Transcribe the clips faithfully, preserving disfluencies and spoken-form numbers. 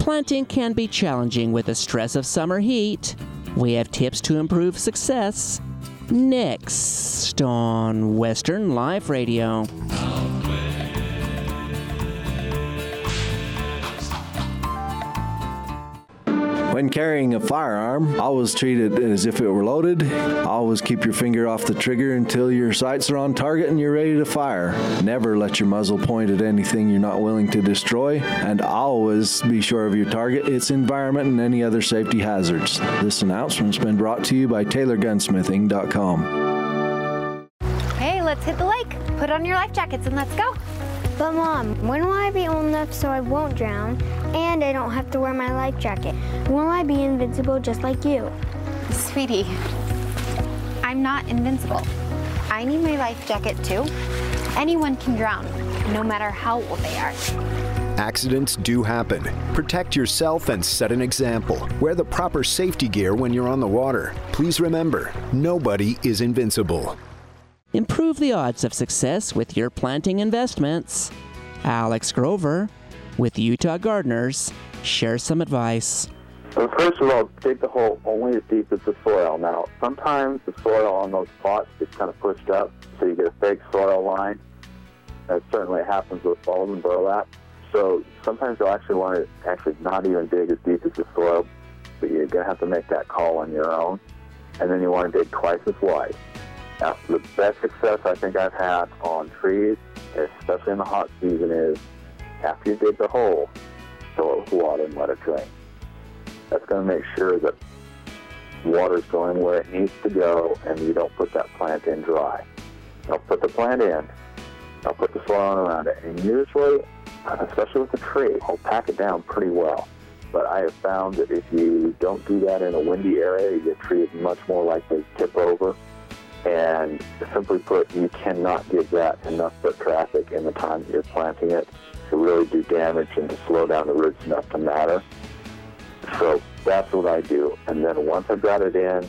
Planting can be challenging with the stress of summer heat. We have tips to improve success. Next on Western Life Radio. When carrying a firearm, always treat it as if it were loaded. Always keep your finger off the trigger until your sights are on target and you're ready to fire. Never let your muzzle point at anything you're not willing to destroy. And always be sure of your target, its environment, and any other safety hazards. This announcement's been brought to you by Taylor Gunsmithing dot com. Hey, let's hit the lake. Put on your life jackets and let's go. But Mom, when will I be old enough so I won't drown and I don't have to wear my life jacket? Will I be invincible just like you? Sweetie, I'm not invincible. I need my life jacket too. Anyone can drown, no matter how old they are. Accidents do happen. Protect yourself and set an example. Wear the proper safety gear when you're on the water. Please remember, nobody is invincible. Improve the odds of success with your planting investments. Alex Grover with Utah Gardeners shares some advice. Well, first of all, dig the hole only as deep as the soil. Now, sometimes the soil on those pots gets kind of pushed up, so you get a fake soil line. That certainly happens with bulb and burlap. So sometimes you'll actually want to actually not even dig as deep as the soil, but you're going to have to make that call on your own. And then you want to dig twice as wide. Now, the best success I think I've had on trees, especially in the hot season, is after you dig the hole, fill it with water and let it drain. That's going to make sure that water's going where it needs to go and you don't put that plant in dry. Now put the plant in, I'll put the soil on around it, and usually, especially with a tree, I'll pack it down pretty well. But I have found that if you don't do that in a windy area, your tree is much more likely to tip over. And simply put, you cannot give that enough foot traffic in the time that you're planting it to really do damage and to slow down the roots enough to matter. So that's what I do. And then once I've got it in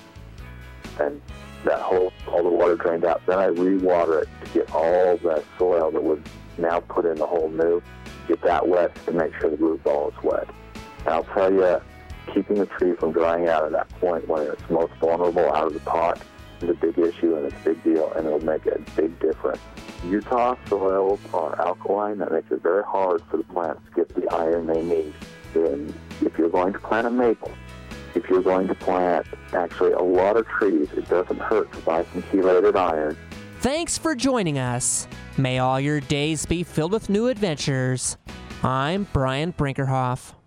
and that whole, all the water drained out, then I re-water it to get all that soil that was now put in the hole new, get that wet to make sure the root ball is wet. And I'll tell you, keeping the tree from drying out at that point when it's most vulnerable out of the pot is a big issue and it's a big deal, and it'll make a big difference. Utah soils are alkaline. That makes it very hard for the plants to get the iron they need. And if you're going to plant a maple, if you're going to plant actually a lot of trees, it doesn't hurt to buy some chelated iron. Thanks for joining us. May all your days be filled with new adventures. I'm Brian Brinkerhoff.